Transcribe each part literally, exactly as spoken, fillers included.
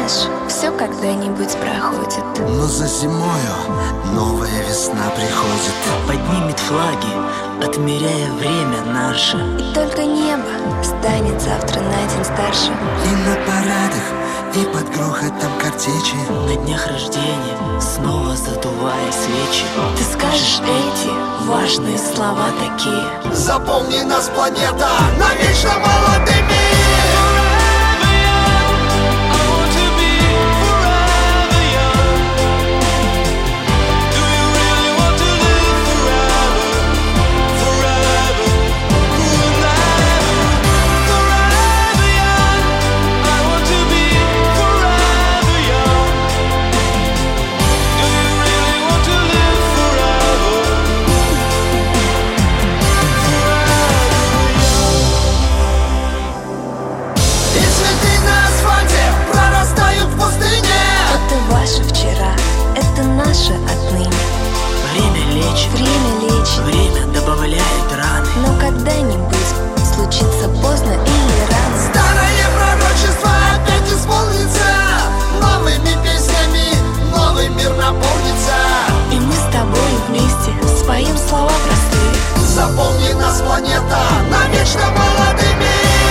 помнишь, все когда-нибудь проходит. Но за зимою новая весна приходит. Поднимет флаги, отмеряя время наше. И только небо станет завтра на день старше. И на парадах, и под грохотом картечи, на днях рождения снова задувая свечи, ты скажешь эти важные слова такие: запомни нас, планета, навечно молодыми. Ваше вчера, это наше отныне. Время лечит, время лечит, время добавляет раны. Но когда-нибудь случится поздно или рано. Старое пророчество опять исполнится, новыми песнями новый мир наполнится. И мы с тобой вместе споем слова простые. Запомни нас, планета, навечно молодыми.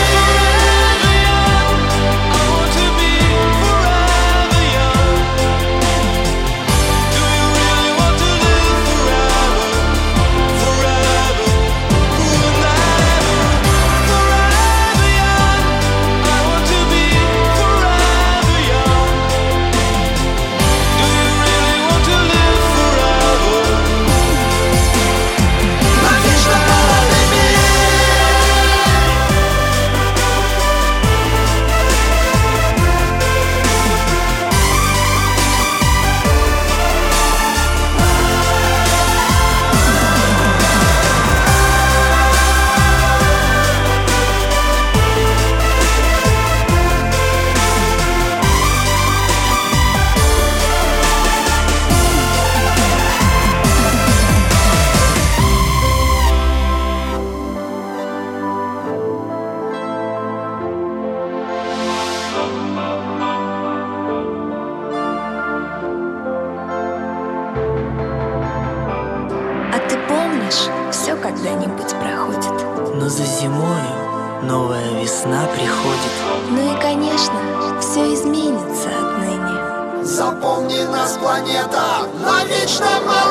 Все когда-нибудь проходит. Но за зимою новая весна приходит. Ну и, конечно, все изменится отныне. Запомни нас, планета, навечно молодыми.